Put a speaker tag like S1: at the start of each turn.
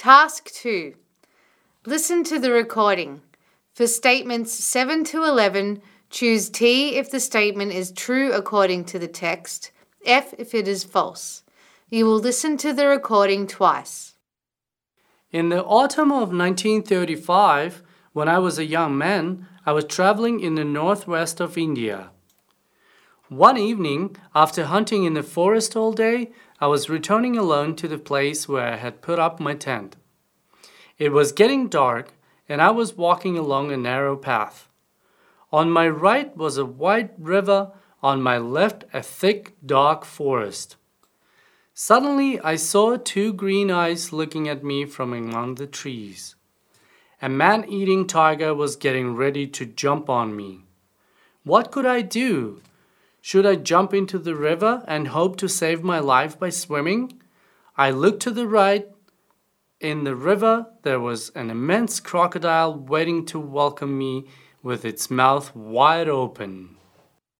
S1: Task 2. Listen to the recording. For statements 7 to 11, choose T if the statement is true according to the text, F if it is false. You will listen to the recording twice.
S2: In the autumn of 1935, when I was a young man, I was traveling in the northwest of India. One evening, after hunting in the forest all day, I was returning alone to the place where I had put up my tent. It was getting dark, and I was walking along a narrow path. On my right was a wide river, on my left a thick, dark forest. Suddenly, I saw two green eyes looking at me from among the trees. A man-eating tiger was getting ready to jump on me. What could I do? Should I jump into the river and hope to save my life by swimming? I looked to the right. In the river, there was an immense crocodile waiting to welcome me with its mouth wide open.